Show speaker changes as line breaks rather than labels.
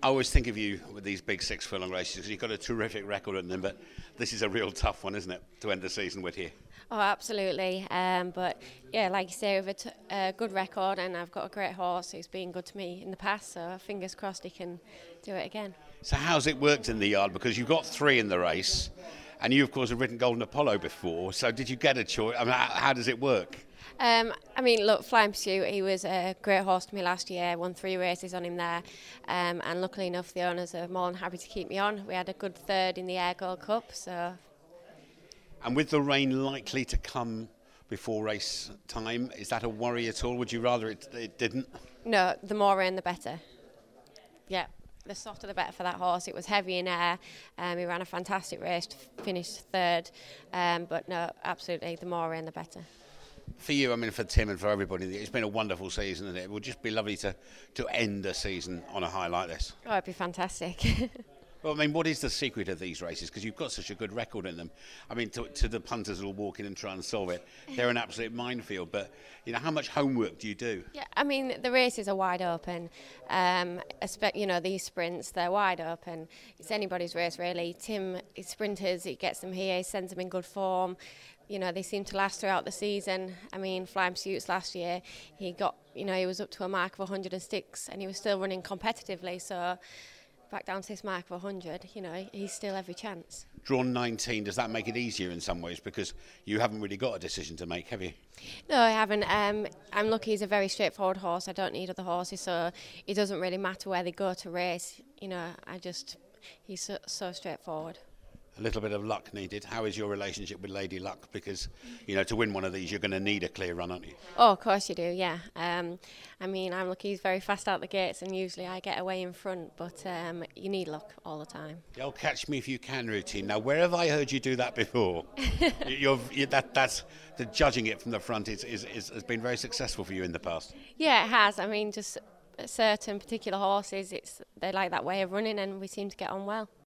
I always think of you with these big 6 furlong races because you've got a terrific record in them, but this is a real tough one, isn't it, to end the season with here?
Oh, absolutely. But yeah, like you say, with a good record, and I've got a great horse who's been good to me in the past, so fingers crossed he can do it again.
So how's it worked in the yard? Because you've got 3 in the race, and you, of course, have ridden Golden Apollo before, so did you get a choice? I mean, how does it work?
Look, Flying Pursuit, he was a great horse to me last year, won 3 races on him there, and luckily enough the owners are more than happy to keep me on. We had a good third in the Ayr Gold Cup, so...
And with the rain likely to come before race time, is that a worry at all? Would you rather it didn't?
No, the more rain the better. Yeah, the softer the better for that horse. It was heavy in air, he ran a fantastic race, finished third, but no, absolutely, the more rain the better.
For you, I mean, for Tim and for everybody, it's been a wonderful season, and it would just be lovely to end a season on a high like this.
Oh, it'd be fantastic.
Well, I mean, what is the secret of these races? Because you've got such a good record in them. I mean, to the punters who will walk in and try and solve it, they're an absolute minefield. But, how much homework do you do?
Yeah, I mean, the races are wide open. These sprints, they're wide open. It's anybody's race, really. Tim, his sprinters, he gets them here, he sends them in good form. They seem to last throughout the season. I mean, Flying Pursuits last year, he got, he was up to a mark of 106 and he was still running competitively. So back down to this mark of 100, he's still every chance.
Drawn 19, does that make it easier in some ways? Because you haven't really got a decision to make, have you?
No, I haven't. I'm lucky he's a very straightforward horse. I don't need other horses, so it doesn't really matter where they go to race. He's so straightforward.
A little bit of luck needed. How is your relationship with Lady Luck? Because, to win one of these, you're going to need a clear run, aren't you?
Oh, of course you do, yeah. I'm lucky he's very fast out the gates, and usually I get away in front, but you need luck all the time.
The old catch me if you can routine. Now, where have I heard you do that before? That's the judging it from the front has been very successful for you in the past.
Yeah, it has. I mean, just certain particular horses, they like that way of running, and we seem to get on well.